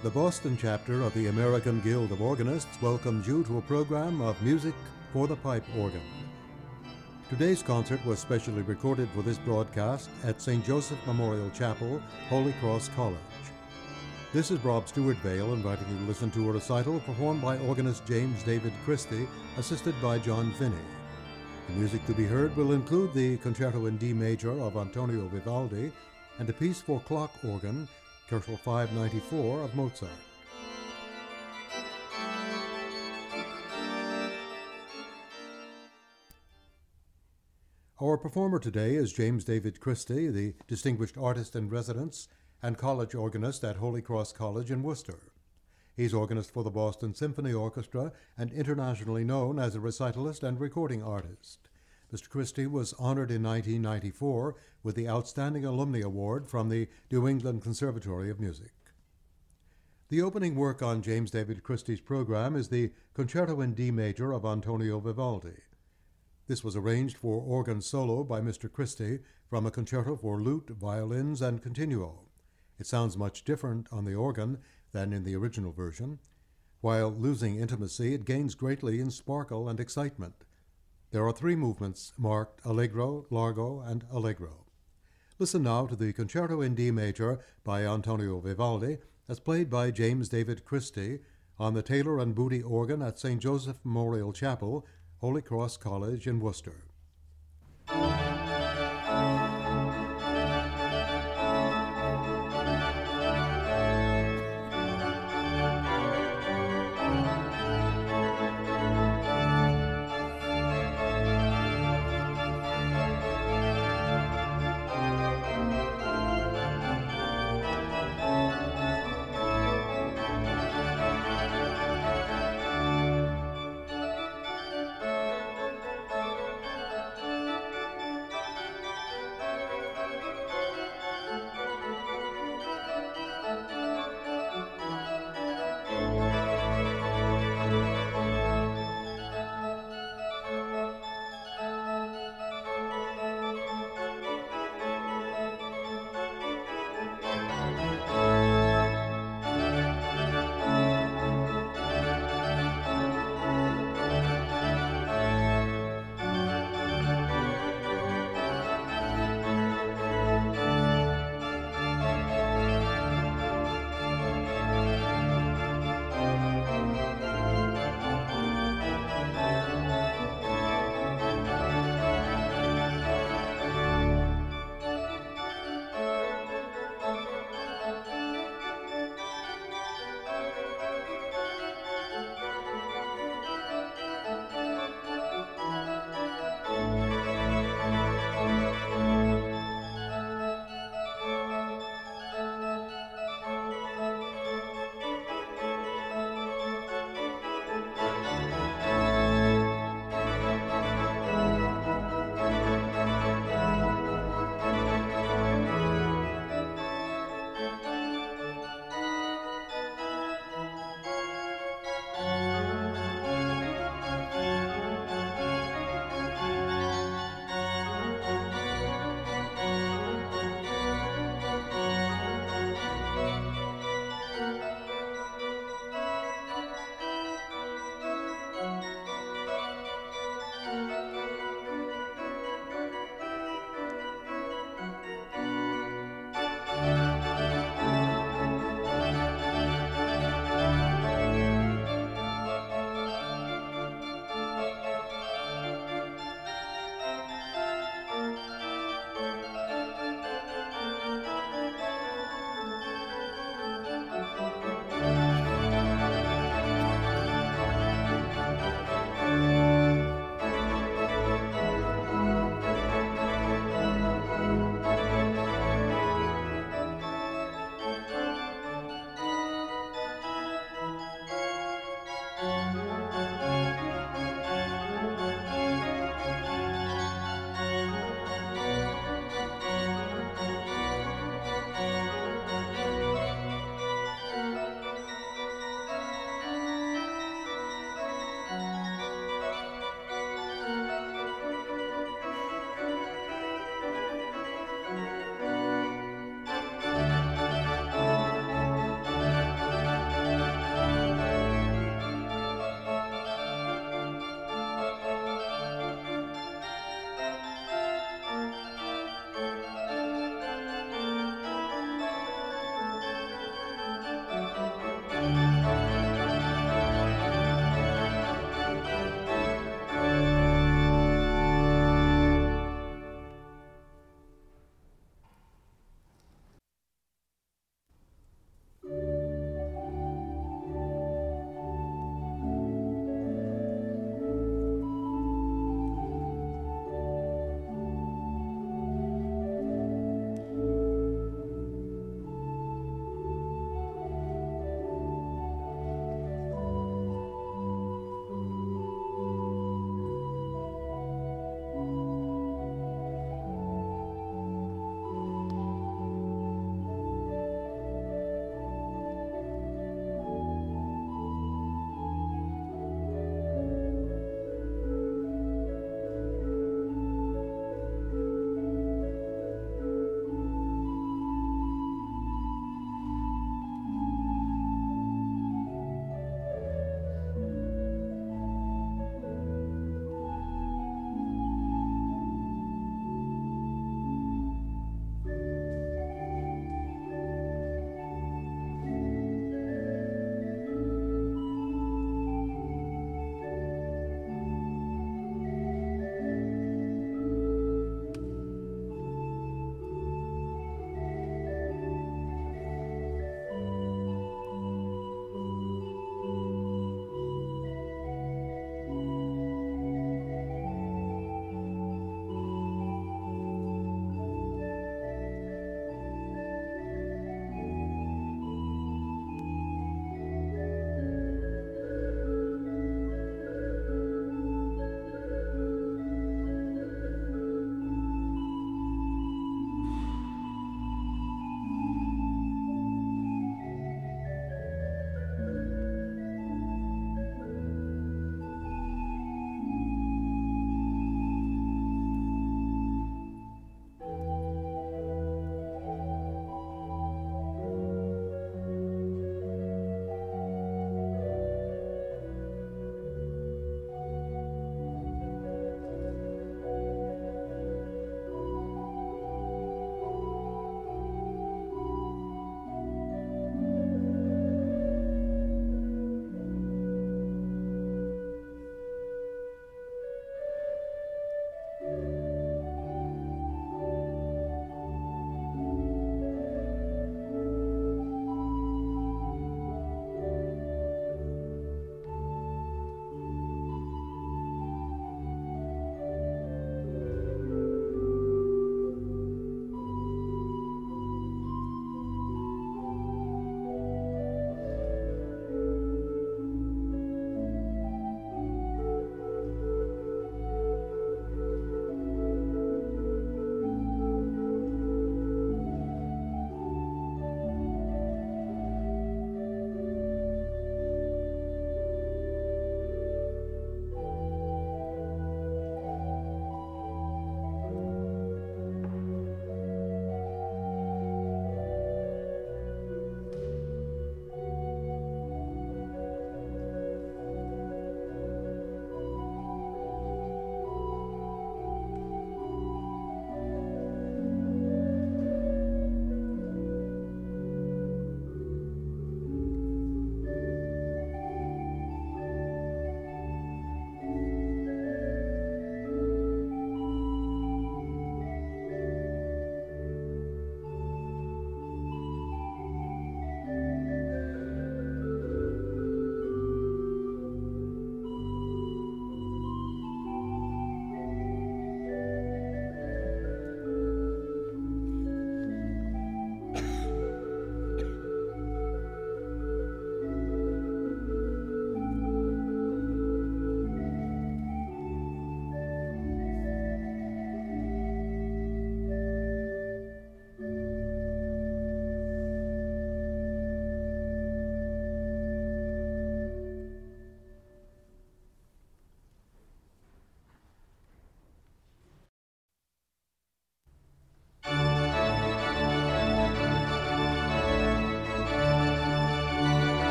The Boston chapter of the American Guild of Organists welcomes you to a program of music for the pipe organ. Today's concert was specially recorded for this broadcast at St. Joseph Memorial Chapel, Holy Cross College. This is Rob Stewart Vale inviting you to listen to a recital performed by organist James David Christie, assisted by John Finney. The music to be heard will include the Concerto in D Major of Antonio Vivaldi and a piece for clock organ, Koelschel 594 of Mozart. Our performer today is James David Christie, the distinguished artist in residence and college organist at Holy Cross College in Worcester. He's organist for the Boston Symphony Orchestra and internationally known as a recitalist and recording artist. Mr. Christie was honored in 1994 with the Outstanding Alumni Award from the New England Conservatory of Music. The opening work on James David Christie's program is the Concerto in D Major of Antonio Vivaldi. This was arranged for organ solo by Mr. Christie from a concerto for lute, violins, and continuo. It sounds much different on the organ than in the original version. While losing intimacy, it gains greatly in sparkle and excitement. There are three movements marked Allegro, Largo, and Allegro. Listen now to the Concerto in D Major by Antonio Vivaldi as played by James David Christie on the Taylor and Booty organ at St. Joseph Memorial Chapel, Holy Cross College in Worcester.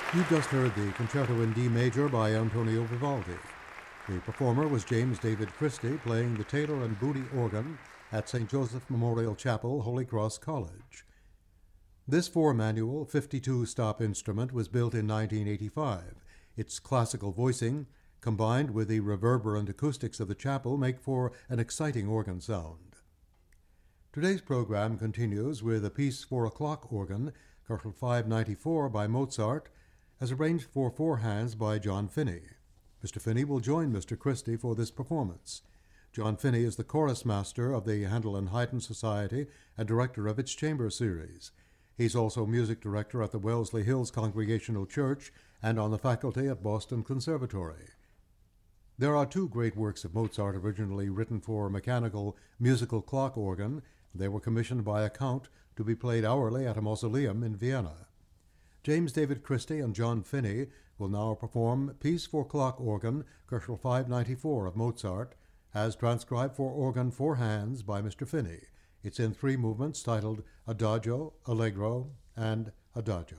You just heard the Concerto in D major by Antonio Vivaldi. The performer was James David Christie playing the Taylor and Booty organ at St. Joseph Memorial Chapel, Holy Cross College. This four-manual, 52-stop instrument was built in 1985. Its classical voicing, combined with the reverberant acoustics of the chapel, make for an exciting organ sound. Today's program continues with a piece for a clock organ, Köchel 594 by Mozart, as arranged for four hands by John Finney. Mr. Finney will join Mr. Christie for this performance. John Finney is the chorus master of the Handel and Haydn Society and director of its chamber series. He's also music director at the Wellesley Hills Congregational Church and on the faculty at Boston Conservatory. There are two great works of Mozart originally written for mechanical musical clock organ. They were commissioned by a count to be played hourly at a mausoleum in Vienna. James David Christie and John Finney will now perform Piece for Clock Organ, Köchel 594 of Mozart, as transcribed for organ four hands by Mr. Finney. It's in three movements titled Adagio, Allegro, and Adagio.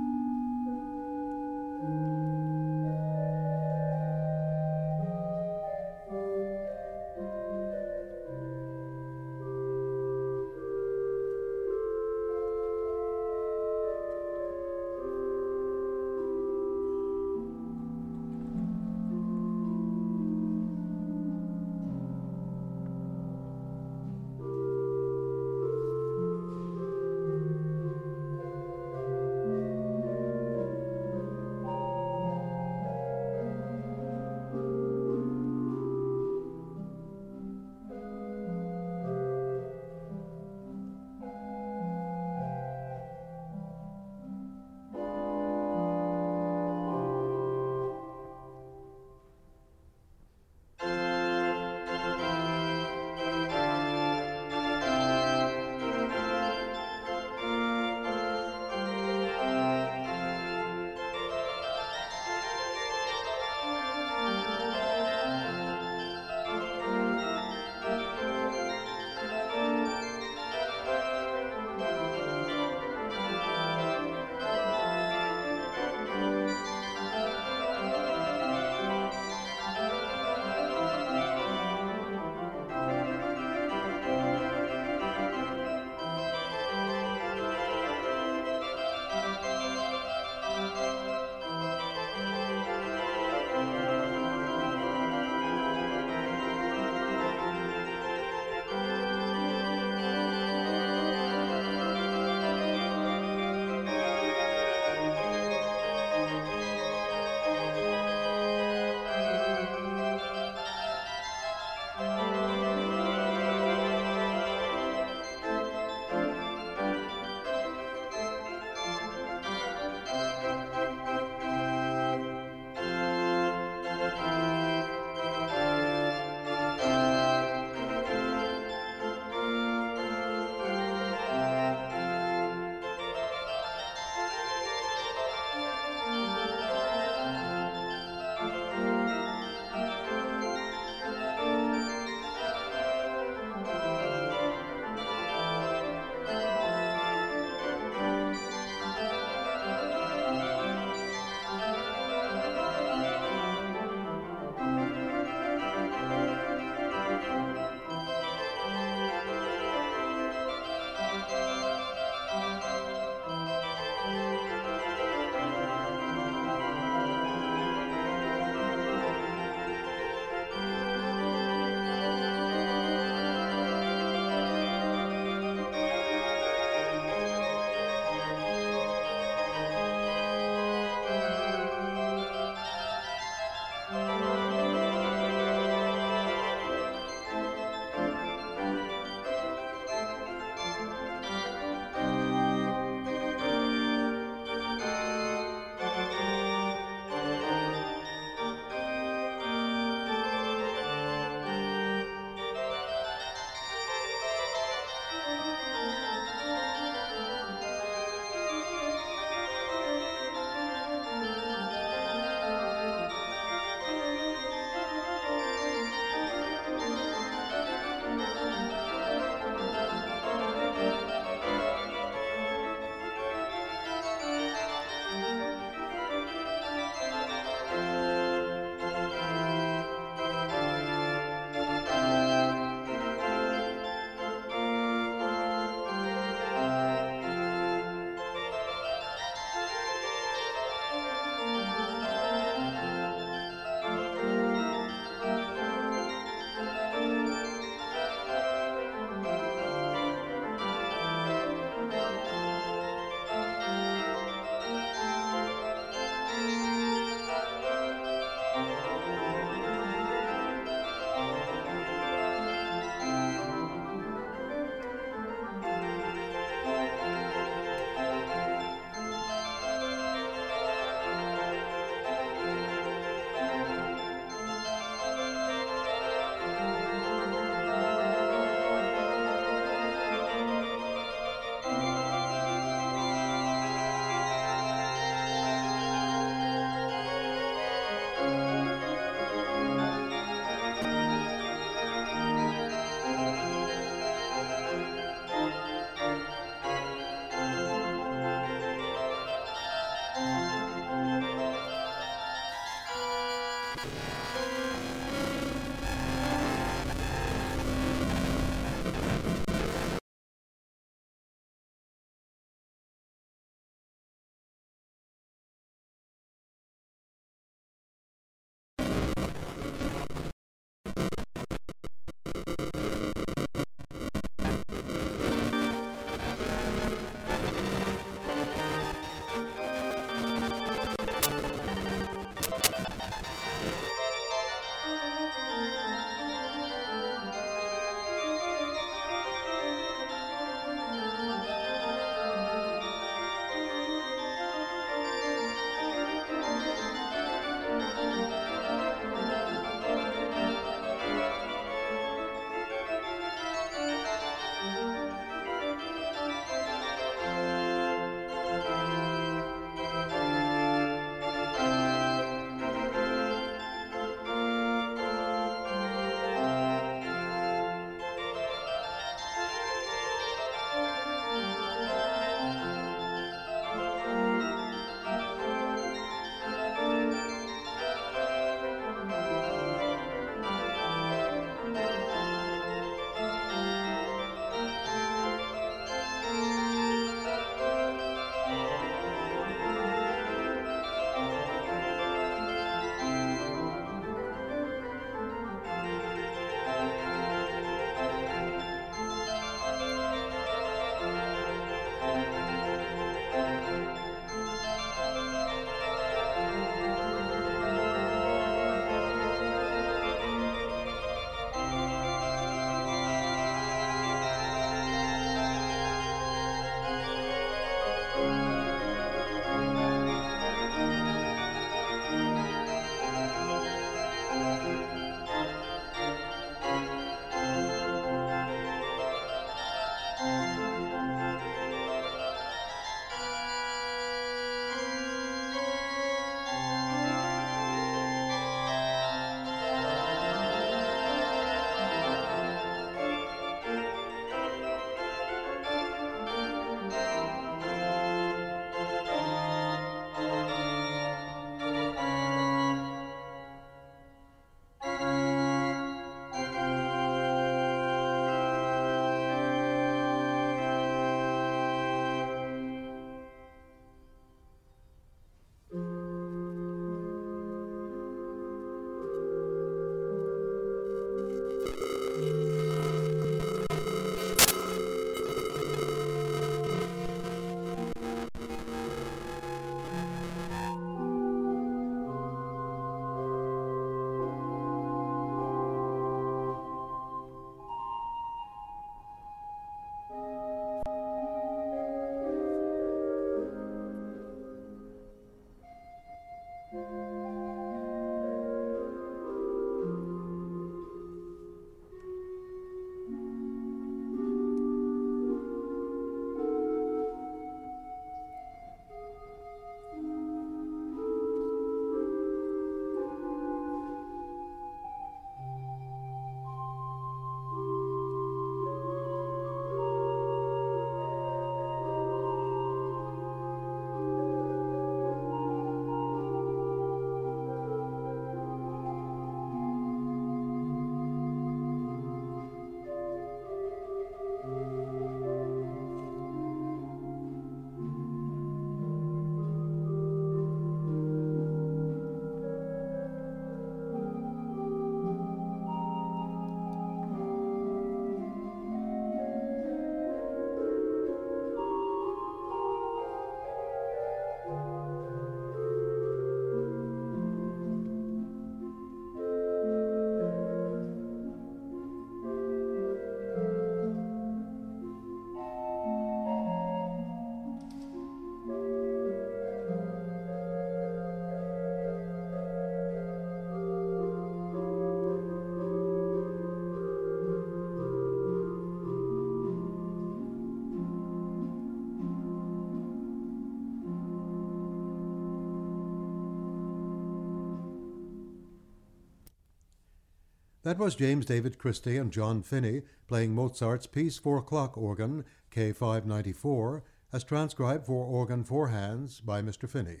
That was James David Christie and John Finney playing Mozart's Piece for Clock organ K594 as transcribed for organ four hands by Mr. Finney.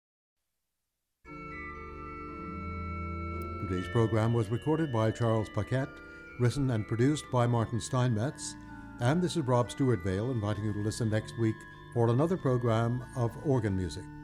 Today's program was recorded by Charles Paquette, written and produced by Martin Steinmetz, and this is Rob Stewart Vale inviting you to listen next week for another program of organ music.